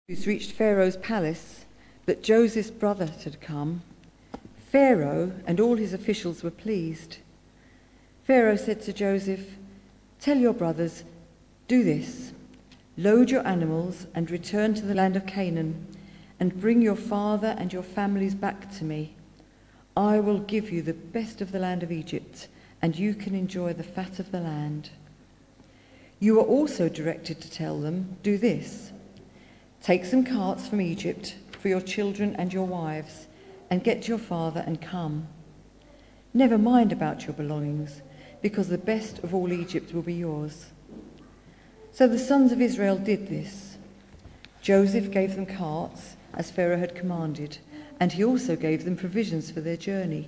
News reached Pharaoh's palace that Joseph's brother had come. Pharaoh and all his officials were pleased. Pharaoh said to Joseph, "Tell your brothers, do this. Load your animals and return to the land of Canaan, and bring your father and your families back to me. I will give you the best of the land of Egypt, and you can enjoy the fat of the land." You are also directed to tell them, "Do this. Take some carts from Egypt for your children and your wives, and get your father and come. Never mind about your belongings, because the best of all Egypt will be yours." So the sons of Israel did this. Joseph gave them carts, as Pharaoh had commanded, and he also gave them provisions for their journey.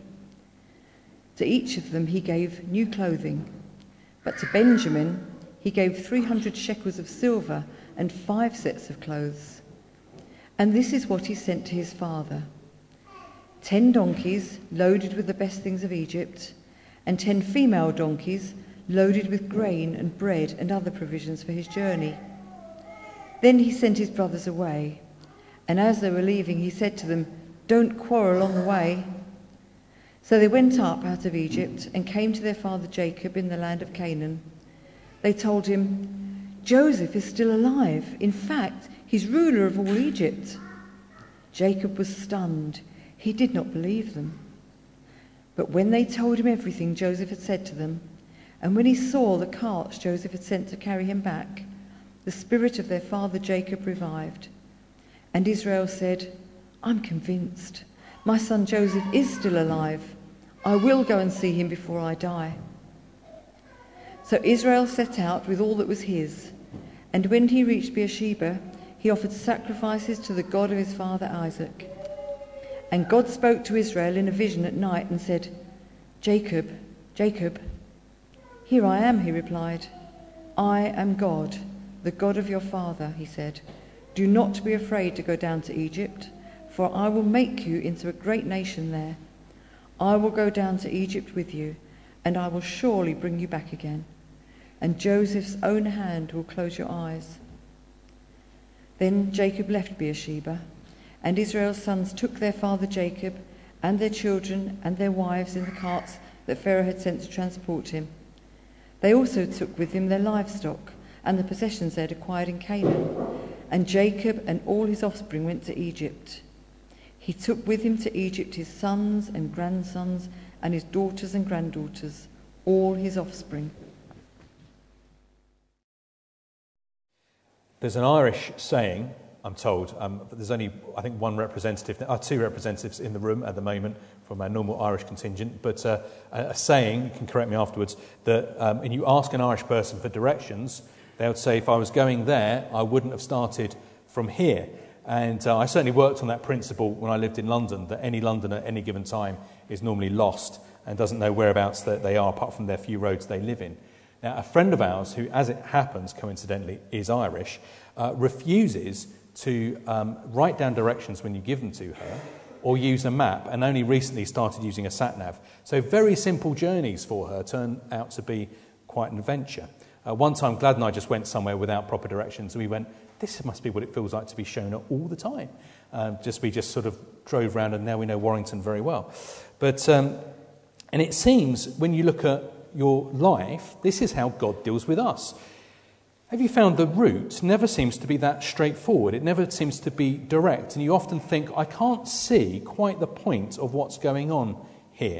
To each of them he gave new clothing, but to Benjamin he gave 300 shekels of silver and 5 sets of clothes. And this is what he sent to his father: 10 donkeys loaded with the best things of Egypt, and 10 female donkeys loaded with grain and bread and other provisions for his journey. Then he sent his brothers away, and as they were leaving he said to them, "Don't quarrel on the way." So they went up out of Egypt and came to their father Jacob in the land of Canaan. They told him, "Joseph is still alive. In fact, he's ruler of all Egypt." Jacob was stunned. He did not believe them. But when they told him everything Joseph had said to them, and when he saw the carts Joseph had sent to carry him back, the spirit of their father Jacob revived. And Israel said, "I'm convinced. My son Joseph is still alive. I will go and see him before I die." So Israel set out with all that was his, and when he reached Beersheba, he offered sacrifices to the God of his father Isaac. And God spoke to Israel in a vision at night and said, "Jacob, Jacob." "Here I am," he replied. "I am God, the God of your father," he said. "Do not be afraid to go down to Egypt, for I will make you into a great nation there. I will go down to Egypt with you, and I will surely bring you back again. And Joseph's own hand will close your eyes." Then Jacob left Beersheba, and Israel's sons took their father Jacob and their children and their wives in the carts that Pharaoh had sent to transport him. They also took with him their livestock and the possessions they had acquired in Canaan, and Jacob and all his offspring went to Egypt. He took with him to Egypt his sons and grandsons and his daughters and granddaughters, all his offspring. There's an Irish saying, I'm told, there's only, I think, two representatives in the room at the moment from our normal Irish contingent, but a saying, you can correct me afterwards, that when you ask an Irish person for directions, they would say, if I was going there, I wouldn't have started from here. And I certainly worked on that principle when I lived in London, that any Londoner at any given time is normally lost and doesn't know whereabouts that they are, apart from their few roads they live in. Now, a friend of ours, who, as it happens, coincidentally, is Irish, refuses to write down directions when you give them to her or use a map, and only recently started using a sat-nav. So very simple journeys for her turn out to be quite an adventure. One time, Glad and I just went somewhere without proper directions, and we went, this must be what it feels like to be shown her all the time. We just sort of drove around, and now we know Warrington very well. But and it seems, when you look at your life, this is how God deals with us. Have you found the route never seems to be that straightforward? It never seems to be direct, and you often think, I can't see quite the point of what's going on here.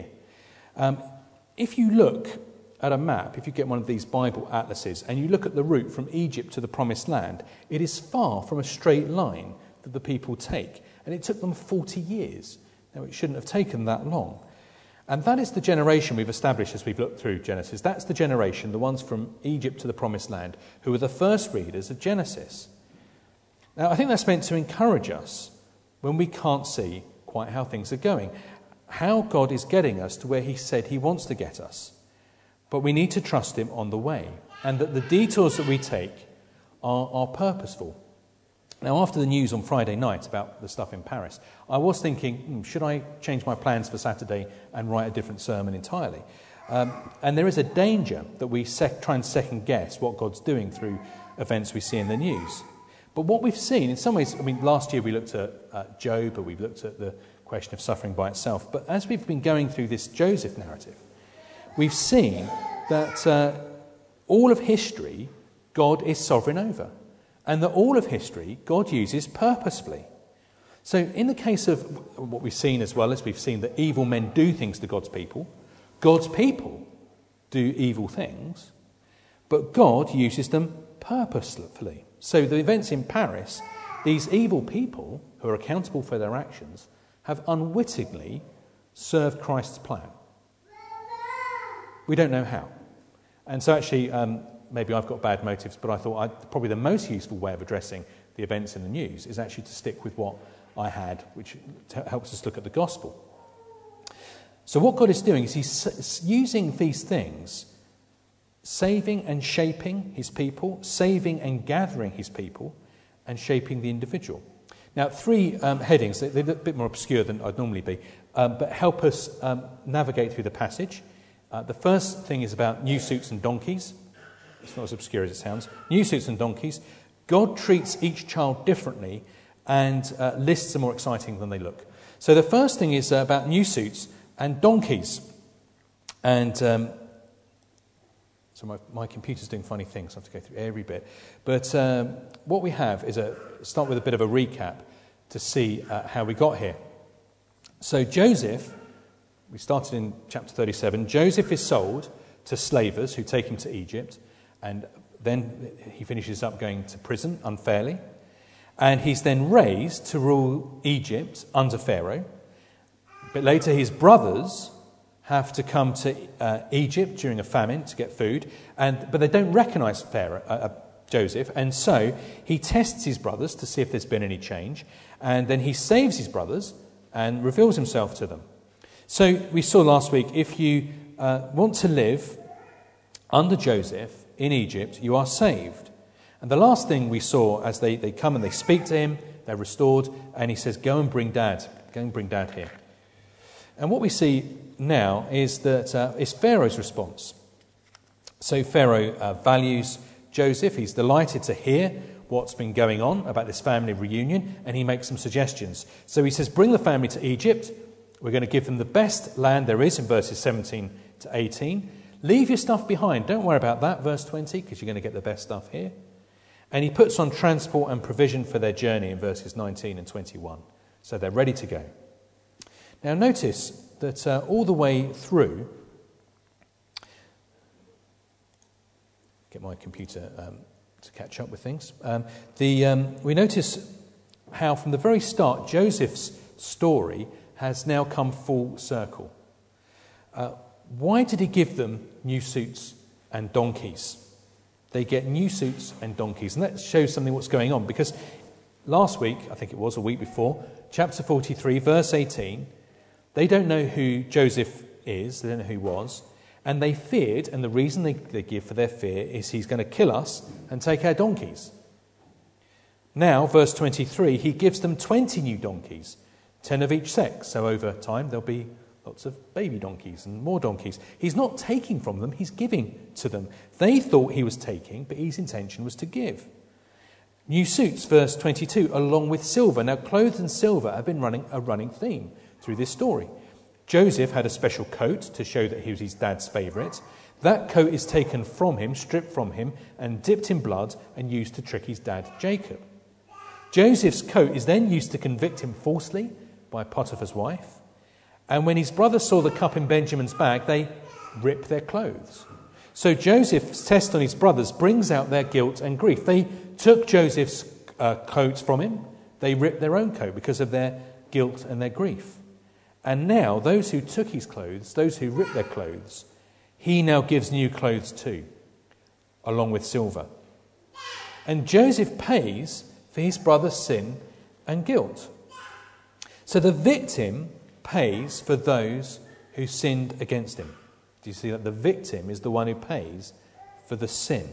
If you look at a map, if you get one of these Bible atlases, and you look at the route from Egypt to the Promised Land, it is far from a straight line that the people take, and it took them 40 years. Now, it shouldn't have taken that long. And that is the generation we've established as we've looked through Genesis. That's the generation, the ones from Egypt to the Promised Land, who were the first readers of Genesis. Now, I think that's meant to encourage us when we can't see quite how things are going, how God is getting us to where he said he wants to get us. But we need to trust him on the way, and that the detours that we take are purposeful. Now, after the news on Friday night about the stuff in Paris, I was thinking, should I change my plans for Saturday and write a different sermon entirely? And there is a danger that we try and second-guess what God's doing through events we see in the news. But what we've seen, in some ways, I mean, last year we looked at Job, or we've looked at the question of suffering by itself. But as we've been going through this Joseph narrative, we've seen that all of history, God is sovereign over. And that all of history, God uses purposefully. So in the case of what we've seen as well, as we've seen that evil men do things to God's people do evil things, but God uses them purposefully. So the events in Paris, these evil people who are accountable for their actions have unwittingly served Christ's plan. We don't know how. And so actually, maybe I've got bad motives, but I thought probably the most useful way of addressing the events in the news is actually to stick with what I had, which helps us look at the gospel. So what God is doing is he's using these things, saving and shaping his people, saving and gathering his people, and shaping the individual. Now, 3 headings, they're a bit more obscure than I'd normally be, but help us navigate through the passage. The first thing is about new suits and donkeys. It's not as obscure as it sounds. New suits and donkeys. God treats each child differently, and lists are more exciting than they look. So the first thing is about new suits and donkeys. And so my computer's doing funny things. I have to go through every bit. But what we have is start with a bit of a recap to see how we got here. So Joseph, we started in chapter 37. Joseph is sold to slavers who take him to Egypt. And then he finishes up going to prison unfairly. And he's then raised to rule Egypt under Pharaoh. But later his brothers have to come to Egypt during a famine to get food, but they don't recognise Joseph, and so he tests his brothers to see if there's been any change, and then he saves his brothers and reveals himself to them. So we saw last week, if you want to live under Joseph in Egypt, you are saved. And the last thing we saw as they come and they speak to him, they're restored, and he says, go and bring Dad here. And what we see now is that is Pharaoh's response. So Pharaoh values Joseph. He's delighted to hear what's been going on about this family reunion, and he makes some suggestions. So he says, bring the family to Egypt. We're going to give them the best land there is in verses 17 to 18. Leave your stuff behind. Don't worry about that, verse 20, because you're going to get the best stuff here. And he puts on transport and provision for their journey in verses 19 and 21. So they're ready to go. Now notice that all the way through, get my computer to catch up with things, we notice how from the very start Joseph's story has now come full circle. Why did he give them new suits and donkeys? They get new suits and donkeys, and that shows something what's going on, because last week, I think it was a week before, chapter 43, verse 18, they don't know who Joseph is, they don't know who he was, and they feared, and the reason they give for their fear is he's going to kill us and take our donkeys. Now, verse 23, he gives them 20 new donkeys, 10 of each sex, so over time there'll be lots of baby donkeys and more donkeys. He's not taking from them, he's giving to them. They thought he was taking, but his intention was to give. New suits, verse 22, along with silver. Now, clothes and silver have been a running theme through this story. Joseph had a special coat to show that he was his dad's favourite. That coat is taken from him, stripped from him, and dipped in blood and used to trick his dad, Jacob. Joseph's coat is then used to convict him falsely by Potiphar's wife. And when his brothers saw the cup in Benjamin's bag, they ripped their clothes. So Joseph's test on his brothers brings out their guilt and grief. They took Joseph's coat from him. They ripped their own coat because of their guilt and their grief. And now those who took his clothes, those who ripped their clothes, he now gives new clothes too, along with silver. And Joseph pays for his brother's sin and guilt. So the victim pays for those who sinned against him. Do you see that? The victim is the one who pays for the sin.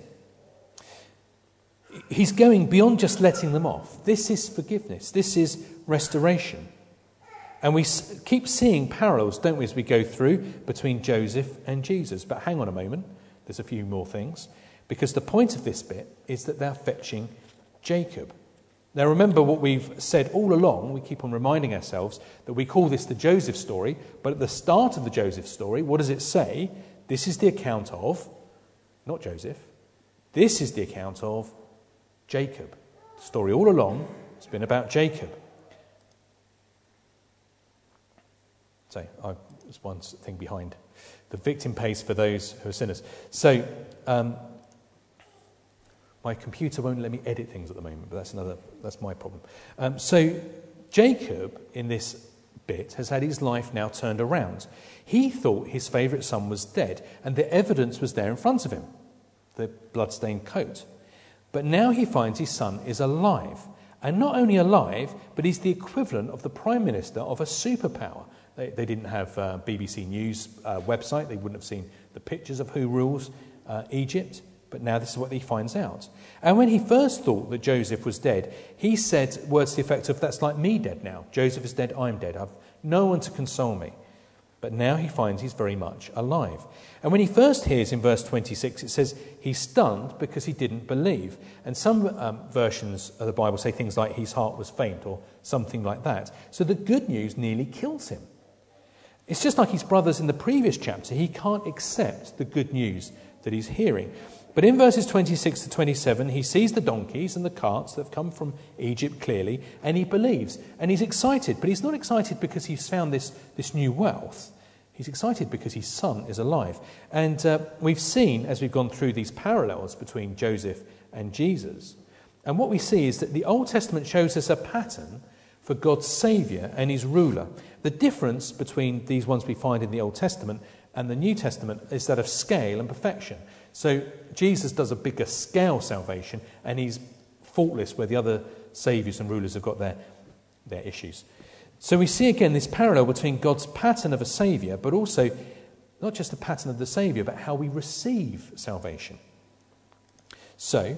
He's going beyond just letting them off. This is forgiveness. This is restoration. And we keep seeing parallels, don't we, as we go through between Joseph and Jesus. But hang on a moment. There's a few more things. Because the point of this bit is that they're fetching Jacob. Now remember what we've said all along. We keep on reminding ourselves that we call this the Joseph story, but at the start of the Joseph story, what does it say? This is the account of, not Joseph, this is the account of Jacob. The story all along has been about Jacob. So, there's one thing behind. The victim pays for those who are sinners. So, my computer won't let me edit things at the moment, but that's my problem. So, Jacob, in this bit, has had his life now turned around. He thought his favourite son was dead, and the evidence was there in front of him, the blood-stained coat. But now he finds his son is alive. And not only alive, but he's the equivalent of the Prime Minister of a superpower. They didn't have a BBC News website. They wouldn't have seen the pictures of who rules Egypt. But now this is what he finds out. And when he first thought that Joseph was dead, he said words to the effect of, that's like me dead now. Joseph is dead, I'm dead. I've no one to console me. But now he finds he's very much alive. And when he first hears in verse 26, it says he's stunned because he didn't believe. And some versions of the Bible say things like his heart was faint or something like that. So the good news nearly kills him. It's just like his brothers in the previous chapter. He can't accept the good news that he's hearing. But in verses 26 to 27, he sees the donkeys and the carts that have come from Egypt clearly, and he believes. And he's excited, but he's not excited because he's found this new wealth. He's excited because his son is alive. And we've seen, as we've gone through these parallels between Joseph and Jesus, and what we see is that the Old Testament shows us a pattern for God's Saviour and his ruler. The difference between these ones we find in the Old Testament and the New Testament is that of scale and perfection. So Jesus does a bigger scale salvation, and he's faultless where the other saviours and rulers have got their issues. So we see again this parallel between God's pattern of a saviour, but also not just the pattern of the saviour, but how we receive salvation. So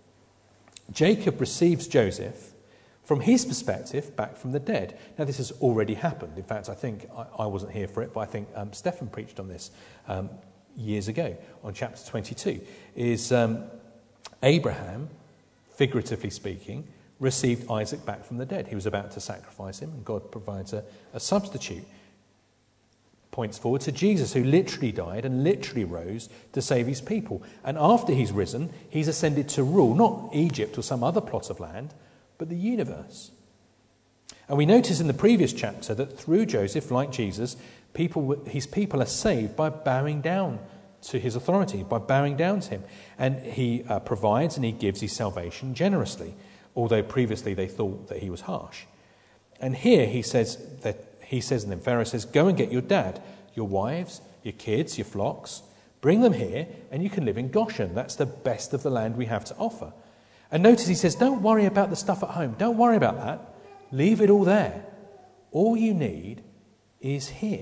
Jacob receives Joseph from his perspective back from the dead. Now this has already happened. In fact, I think I wasn't here for it, but I think Stephen preached on this years ago on chapter 22, is Abraham, figuratively speaking, received Isaac back from the dead. He was about to sacrifice him, and God provides a substitute. Points forward to Jesus, who literally died and literally rose to save his people. And after he's risen, he's ascended to rule, not Egypt or some other plot of land, but the universe. And we notice in the previous chapter that through Joseph, like Jesus, his people are saved by bowing down to his authority, by bowing down to him. And he provides and he gives his salvation generously, although previously they thought that he was harsh. And here he says, and then Pharaoh says, go and get your dad, your wives, your kids, your flocks, bring them here and you can live in Goshen. That's the best of the land we have to offer. And notice he says, don't worry about the stuff at home. Don't worry about that. Leave it all there. All you need is here.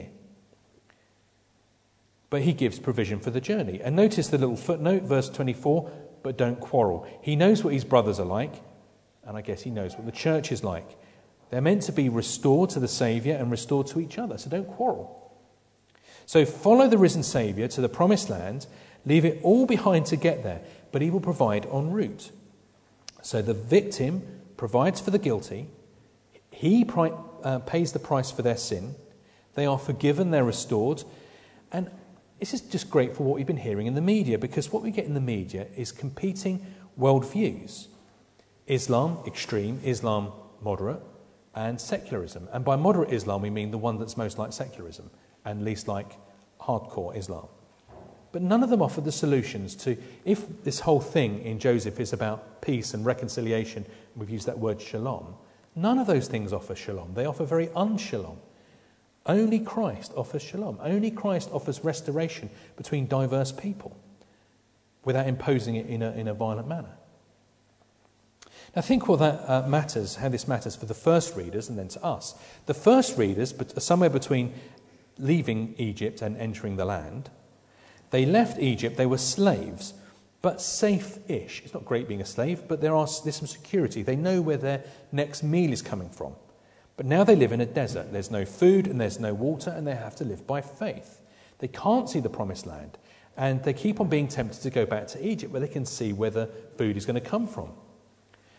But he gives provision for the journey. And notice the little footnote, verse 24, but don't quarrel. He knows what his brothers are like, and I guess he knows what the church is like. They're meant to be restored to the Saviour and restored to each other, so don't quarrel. So follow the risen Saviour to the promised land, leave it all behind to get there, but he will provide en route. So the victim provides for the guilty, he pays the price for their sin, they are forgiven, they're restored, and this is just great for what we've been hearing in the media, because what we get in the media is competing worldviews. Islam, extreme, Islam, moderate, and secularism. And by moderate Islam, we mean the one that's most like secularism and least like hardcore Islam. But none of them offer the solutions to, if this whole thing in Joseph is about peace and reconciliation, and we've used that word shalom, none of those things offer shalom. They offer very unshalom. Only Christ offers shalom. Only Christ offers restoration between diverse people without imposing it in a violent manner. Now think what that matters, how this matters for the first readers and then to us. The first readers, somewhere between leaving Egypt and entering the land, they left Egypt, they were slaves, but safe-ish. It's not great being a slave, but there's some security. They know where their next meal is coming from. But now they live in a desert. There's no food and there's no water, and they have to live by faith. They can't see the promised land, and they keep on being tempted to go back to Egypt where they can see where the food is going to come from.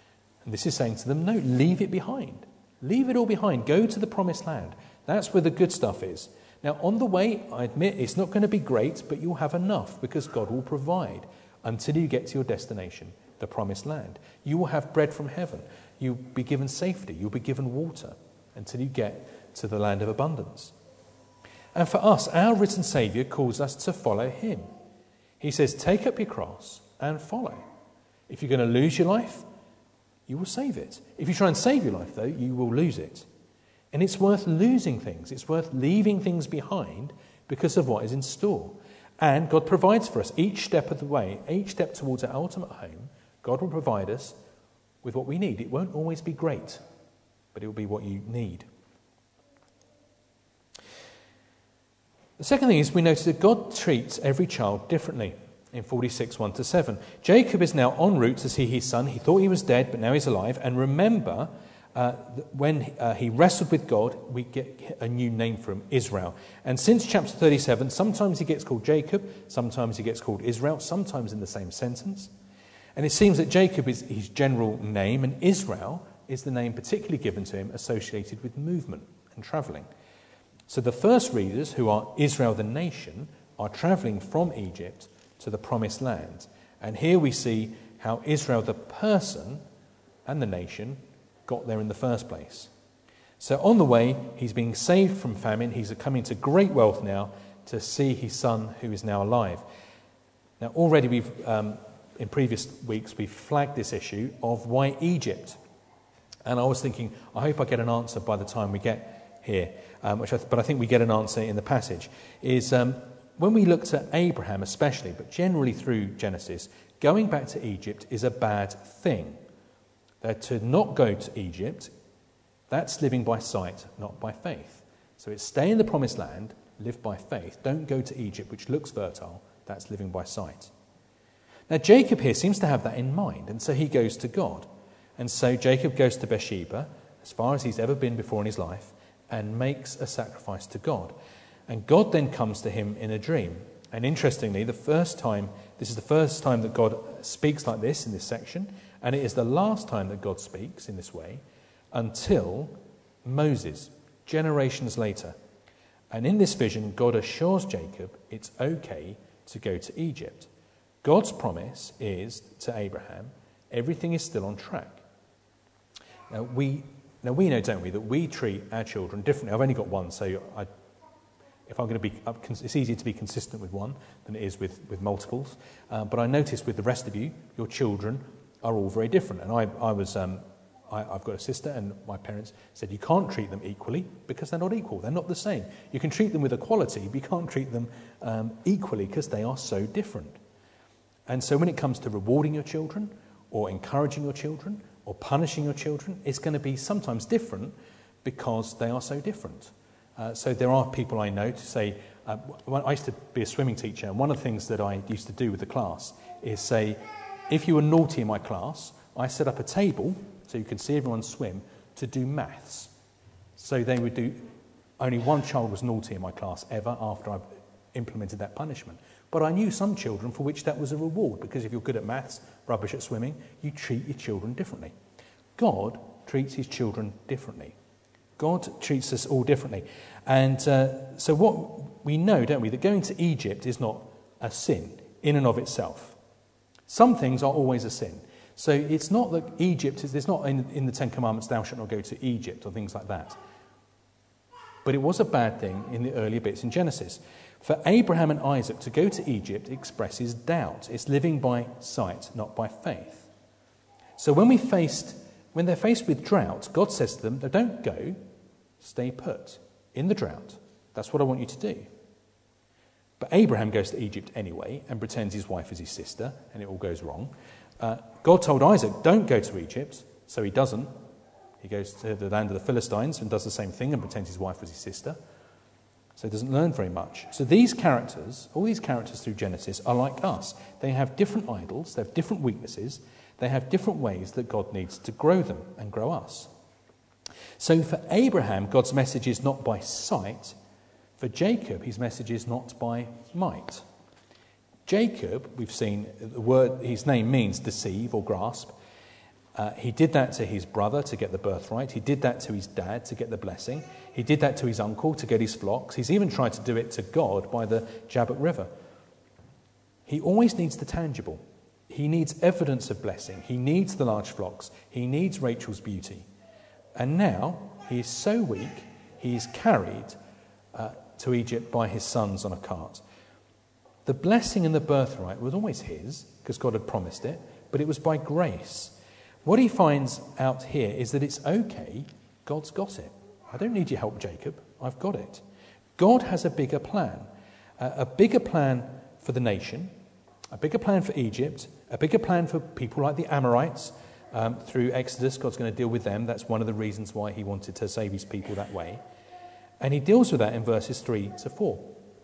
And this is saying to them, no, leave it behind. Leave it all behind. Go to the promised land. That's where the good stuff is. Now, on the way, I admit it's not going to be great, but you'll have enough because God will provide until you get to your destination, the promised land. You will have bread from heaven. You'll be given safety. You'll be given water until you get to the land of abundance. And for us, our risen Saviour calls us to follow him. He says, take up your cross and follow. If you're going to lose your life, you will save it. If you try and save your life, though, you will lose it. And it's worth losing things. It's worth leaving things behind because of what is in store. And God provides for us each step of the way, each step towards our ultimate home. God will provide us with what we need. It won't always be great, but it will be what you need. The second thing is we notice that God treats every child differently in 46, 1-7. Jacob is now en route to see his son. He thought he was dead, but now he's alive. And remember, when he wrestled with God, we get a new name for him, Israel. And since chapter 37, sometimes he gets called Jacob, sometimes he gets called Israel, sometimes in the same sentence. And it seems that Jacob is his general name, and Israel is the name particularly given to him associated with movement and travelling. So the first readers, who are Israel the nation, are travelling from Egypt to the promised land. And here we see how Israel the person and the nation got there in the first place. So on the way, he's being saved from famine. He's coming to great wealth now to see his son who is now alive. Now already we've, in previous weeks, we've flagged this issue of why Egypt. And I was thinking, I hope I get an answer by the time we get here, but I think we get an answer in the passage, is when we looked at Abraham especially, but generally through Genesis, going back to Egypt is a bad thing. To not go to Egypt, that's living by sight, not by faith. So it's stay in the promised land, live by faith. Don't go to Egypt, which looks fertile. That's living by sight. Now Jacob here seems to have that in mind, and so he goes to God. And so Jacob goes to Beersheba, as far as he's ever been before in his life, and makes a sacrifice to God. And God then comes to him in a dream. And interestingly, this is the first time that God speaks like this in this section, and it is the last time that God speaks in this way until Moses, generations later. And in this vision, God assures Jacob it's okay to go to Egypt. God's promise is to Abraham, everything is still on track. Now we know, don't we, that we treat our children differently. I've only got one, so if I'm going to be, it's easier to be consistent with one than it is with multiples. But I noticed with the rest of you, your children are all very different. And I've got a sister, and my parents said you can't treat them equally because they're not equal. They're not the same. You can treat them with equality, but you can't treat them equally because they are so different. And so when it comes to rewarding your children or encouraging your children or punishing your children, it's going to be sometimes different because they are so different. So there are people I know to say, I used to be a swimming teacher, and one of the things that I used to do with the class is say, if you were naughty in my class, I set up a table so you could see everyone swim to do maths. So they would do, only one child was naughty in my class ever after I implemented that punishment. But I knew some children for which that was a reward, because if you're good at maths, rubbish at swimming, you treat your children differently. God treats his children differently. God treats us all differently. And so what we know, don't we, that going to Egypt is not a sin in and of itself. Some things are always a sin. So it's not that Egypt is, there's not in the Ten Commandments, thou shalt not go to Egypt or things like that. But it was a bad thing in the earlier bits in Genesis. For Abraham and Isaac to go to Egypt expresses doubt. It's living by sight, not by faith. So when they're faced with drought, God says to them, don't go, stay put in the drought. That's what I want you to do. But Abraham goes to Egypt anyway and pretends his wife is his sister, and it all goes wrong. God told Isaac, don't go to Egypt, so he doesn't. He goes to the land of the Philistines and does the same thing and pretends his wife was his sister. So he doesn't learn very much. So these characters, all these characters through Genesis, are like us. They have different idols, they have different weaknesses, they have different ways that God needs to grow them and grow us. So for Abraham, God's message is not by sight. For Jacob, his message is not by might. Jacob, we've seen the word, his name means deceive or grasp. He did that to his brother to get the birthright. He did that to his dad to get the blessing. He did that to his uncle to get his flocks. He's even tried to do it to God by the Jabbok River. He always needs the tangible. He needs evidence of blessing. He needs the large flocks. He needs Rachel's beauty. And now he is so weak, he is carried to Egypt by his sons on a cart. The blessing and the birthright was always his, because God had promised it, but it was by grace. What he finds out here is that it's okay, God's got it. I don't need your help, Jacob. I've got it. God has a bigger plan for the nation, a bigger plan for Egypt, a bigger plan for people like the Amorites. Through Exodus, God's going to deal with them. That's one of the reasons why he wanted to save his people that way. And he deals with that in verses 3 to 4.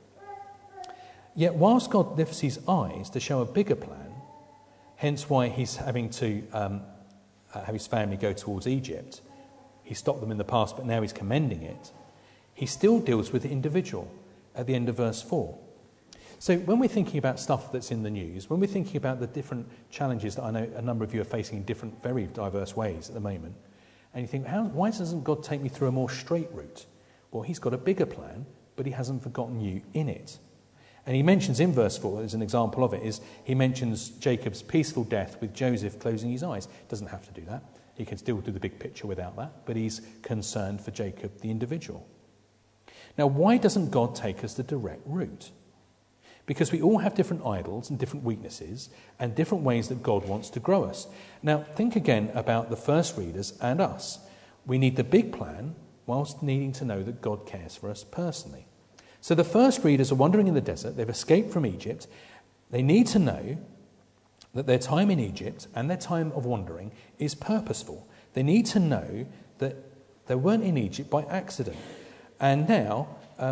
Yet whilst God lifts his eyes to show a bigger plan, hence why he's having to have his family go towards Egypt, he stopped them in the past, but now he's commending it, he still deals with the individual at the end of verse 4. So when we're thinking about stuff that's in the news, when we're thinking about the different challenges that I know a number of you are facing in different, very diverse ways at the moment, and you think, why doesn't God take me through a more straight route? Well, he's got a bigger plan, but he hasn't forgotten you in it. And he mentions in verse 4, as an example of it, is he mentions Jacob's peaceful death with Joseph closing his eyes. Doesn't have to do that. He can still do the big picture without that, but he's concerned for Jacob, the individual. Now, why doesn't God take us the direct route? Because we all have different idols and different weaknesses and different ways that God wants to grow us. Now, think again about the first readers and us. We need the big plan whilst needing to know that God cares for us personally. So the first readers are wandering in the desert. They've escaped from Egypt. They need to know that their time in Egypt and their time of wandering is purposeful. They need to know that they weren't in Egypt by accident. And now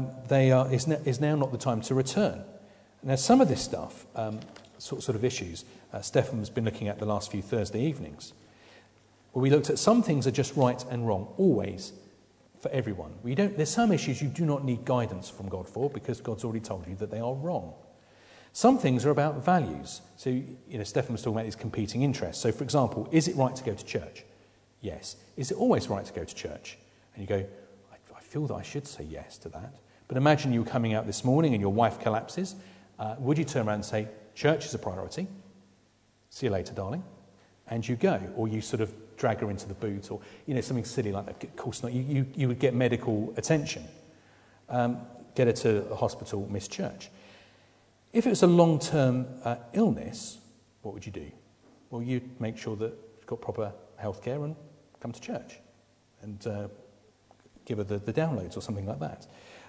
is now not the time to return. Now, some of this stuff, sort of issues, Stephan's been looking at the last few Thursday evenings, where we looked at some things are just right and wrong, always, for everyone. There's some issues you do not need guidance from God for, because God's already told you that they are wrong. Some things are about values. So, Stephan was talking about these competing interests. So, for example, is it right to go to church? Yes. Is it always right to go to church? And you go, I feel that I should say yes to that. But imagine you were coming out this morning and your wife collapses. Would you turn around and say, church is a priority, see you later, darling, and you go? Or you sort of drag her into the boot, or something silly like that? Of course not. You would get medical attention, get her to a hospital, miss church. If it was a long-term illness, what would you do? Well, you'd make sure that you've got proper health care and come to church and give her the downloads or something like that.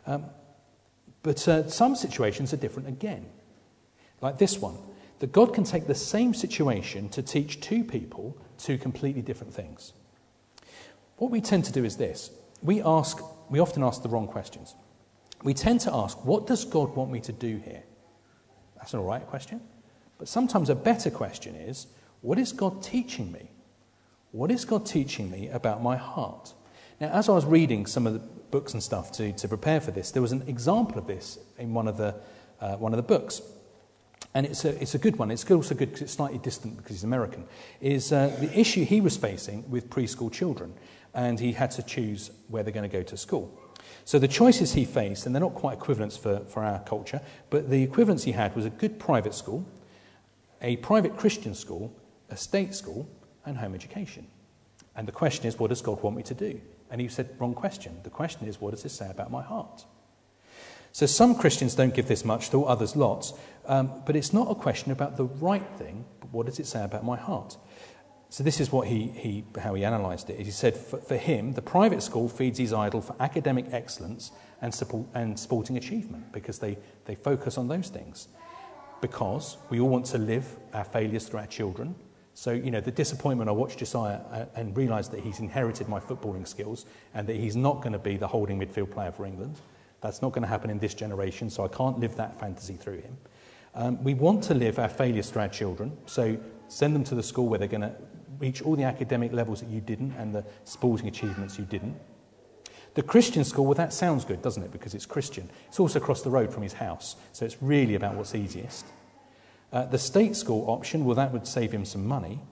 But some situations are different again, like this one, that God can take the same situation to teach two people two completely different things. What we tend to do is this. We often ask the wrong questions. We tend to ask, what does God want me to do here? That's an all right question. But sometimes a better question is, what is God teaching me? What is God teaching me about my heart? Now, as I was reading some of the books and stuff to prepare for this, there was an example of this in one of the books, and it's a good one. It's also good because it's slightly distant because he's American. Is the issue he was facing with preschool children, and he had to choose where they're going to go to school. So the choices he faced, and they're not quite equivalents for our culture, but the equivalents he had was a good private school, a private Christian school, a state school, and home education. And the question is, what does God want me to do? And he said, wrong question. The question is, what does this say about my heart? So some Christians don't give this much thought, others lots. But it's not a question about the right thing, but what does it say about my heart? So this is what how he analysed it. He said, for him, the private school feeds his idol for academic excellence and sporting achievement, because they focus on those things. Because we all want to live our failures through our children. So, the disappointment, I watched Josiah and realised that he's inherited my footballing skills and that he's not going to be the holding midfield player for England. That's not going to happen in this generation, so I can't live that fantasy through him. We want to live our failures through our children, so send them to the school where they're going to reach all the academic levels that you didn't and the sporting achievements you didn't. The Christian school, well, that sounds good, doesn't it, because it's Christian. It's also across the road from his house, so it's really about what's easiest. The state school option, well, that would save him some money.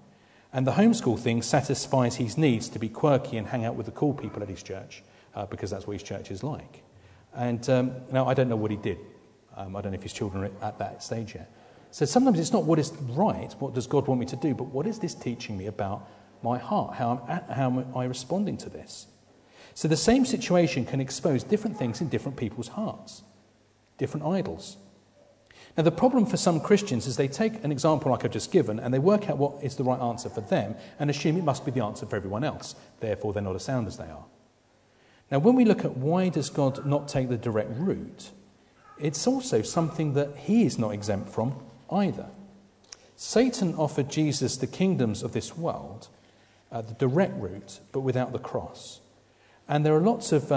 And the homeschool thing satisfies his needs to be quirky and hang out with the cool people at his church, because that's what his church is like. And now I don't know what he did. I don't know if his children are at that stage yet. So sometimes it's not what is right, what does God want me to do, but what is this teaching me about my heart? How am I responding to this? So the same situation can expose different things in different people's hearts, different idols. Now the problem for some Christians is they take an example like I've just given and they work out what is the right answer for them and assume it must be the answer for everyone else. Therefore they're not as sound as they are. Now when we look at why does God not take the direct route, it's also something that he is not exempt from either. Satan offered Jesus the kingdoms of this world, the direct route, but without the cross. And there are lots of,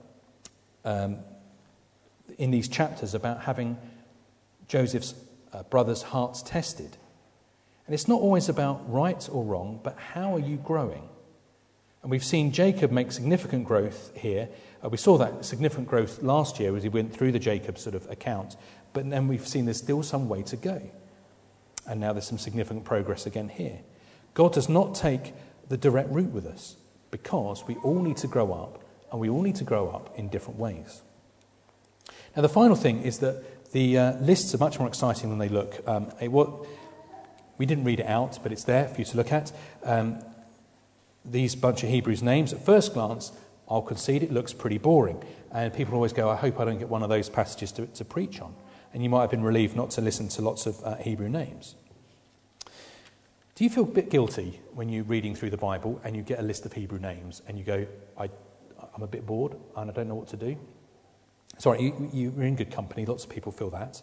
in these chapters, about having Joseph's brothers' hearts tested. And it's not always about right or wrong, but how are you growing? And we've seen Jacob make significant growth here. We saw that significant growth last year as he went through the Jacob sort of account. But then we've seen there's still some way to go. And now there's some significant progress again here. God does not take the direct route with us because we all need to grow up, and we all need to grow up in different ways. Now the final thing is that the lists are much more exciting than they look. We didn't read it out, but it's there for you to look at. These bunch of Hebrews names, at first glance, I'll concede it looks pretty boring. And people always go, I hope I don't get one of those passages to preach on. And you might have been relieved not to listen to lots of Hebrew names. Do you feel a bit guilty when you're reading through the Bible and you get a list of Hebrew names and you go, I'm a bit bored and I don't know what to do? Sorry, you're in good company. Lots of people feel that.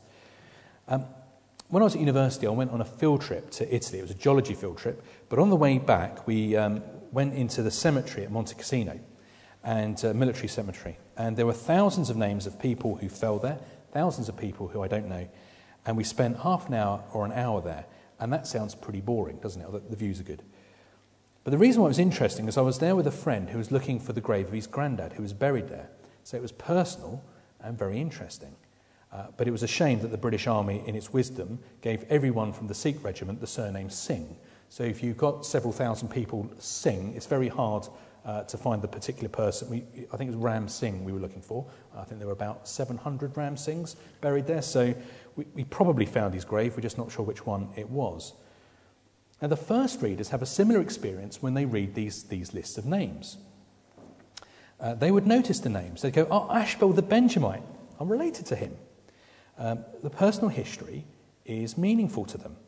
When I was at university, I went on a field trip to Italy. It was a geology field trip. But on the way back, we went into the cemetery at Monte Cassino, and military cemetery. And there were thousands of names of people who fell there, thousands of people who I don't know. And we spent half an hour or an hour there. And that sounds pretty boring, doesn't it? The views are good. But the reason why it was interesting is I was there with a friend who was looking for the grave of his granddad, who was buried there. So it was personal and very interesting. But it was a shame that the British Army, in its wisdom, gave everyone from the Sikh regiment the surname Singh. So if you've got several thousand people Singh, it's very hard to find the particular person. I think it was Ram Singh we were looking for. I think there were about 700 Ram Singhs buried there. So we probably found his grave. We're just not sure which one it was. Now the first readers have a similar experience when they read these lists of names. They would notice the names. They'd go, oh, Ashbel the Benjamite, I'm related to him. The personal history is meaningful to them.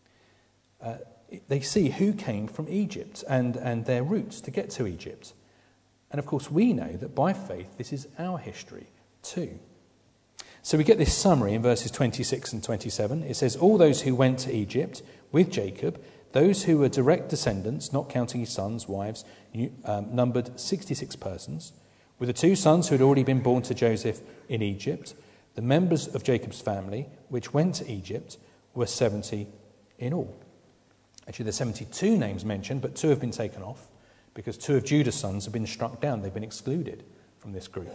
They see who came from Egypt and their roots to get to Egypt. And of course we know that by faith this is our history too. So we get this summary in verses 26 and 27. It says, all those who went to Egypt with Jacob, those who were direct descendants, not counting his sons, wives, numbered 66 persons. With the two sons who had already been born to Joseph in Egypt, the members of Jacob's family, which went to Egypt, were 70 in all. Actually, there's 72 names mentioned, but 2 have been taken off because 2 of Judah's sons have been struck down. They've been excluded from this group.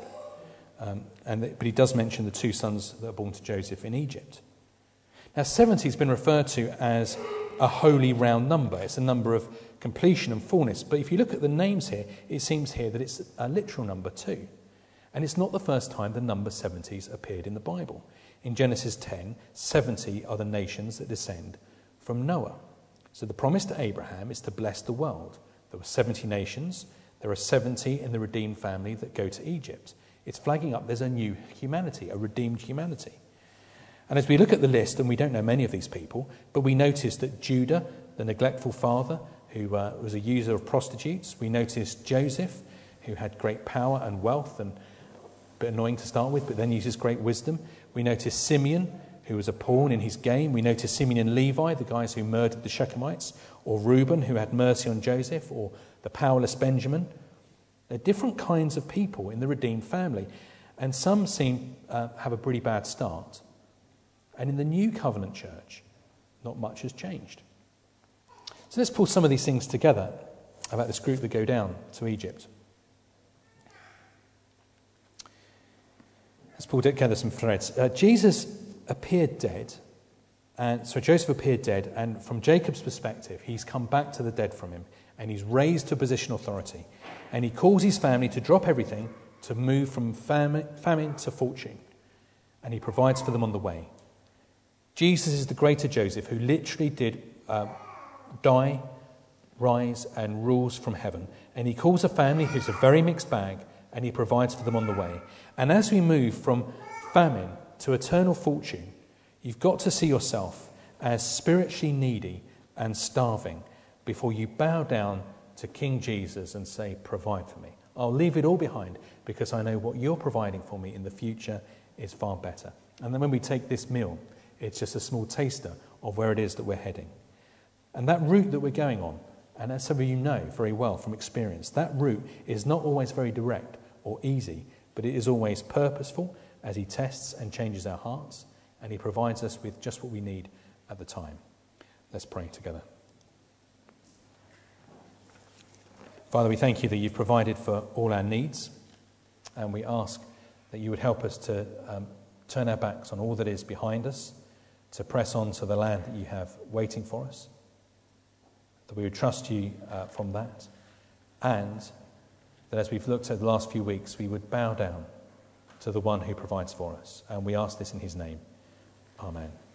But he does mention the 2 sons that are born to Joseph in Egypt. Now, 70 has been referred to as a holy round number. It's a number of completion and fullness. But if you look at the names here, it seems here that it's a literal number too. And it's not the first time the number 70s appeared in the Bible. In Genesis 10, 70 are the nations that descend from Noah. So the promise to Abraham is to bless the world. There were 70 nations. There are 70 in the redeemed family that go to Egypt. It's flagging up there's a new humanity, a redeemed humanity. And as we look at the list, and we don't know many of these people, but we notice that Judah, the neglectful father, who was a user of prostitutes. We notice Joseph, who had great power and wealth and a bit annoying to start with, but then uses great wisdom. We notice Simeon, who was a pawn in his game. We notice Simeon and Levi, the guys who murdered the Shechemites, or Reuben, who had mercy on Joseph, or the powerless Benjamin. They're different kinds of people in the redeemed family, and some seem have a pretty bad start. And in the new covenant church, not much has changed. So let's pull some of these things together about this group that go down to Egypt. Let's pull together some threads. Jesus appeared dead And so Joseph appeared dead, and from Jacob's perspective, he's come back to the dead from him, and he's raised to a position of authority. And he calls his family to drop everything, to move from famine to fortune. And he provides for them on the way. Jesus is the greater Joseph who literally did die, rise, and rules from heaven. And he calls a family who's a very mixed bag, and he provides for them on the way. And as we move from famine to eternal fortune, you've got to see yourself as spiritually needy and starving before you bow down to King Jesus and say, provide for me. I'll leave it all behind because I know what you're providing for me in the future is far better. And then when we take this meal, it's just a small taster of where it is that we're heading. And that route that we're going on, and as some of you know very well from experience, that route is not always very direct or easy, but it is always purposeful as he tests and changes our hearts, and he provides us with just what we need at the time. Let's pray together. Father, we thank you that you've provided for all our needs, and we ask that you would help us to turn our backs on all that is behind us, to press on to the land that you have waiting for us, that we would trust you from that, and that as we've looked at the last few weeks, we would bow down to the one who provides for us. And we ask this in his name. Amen.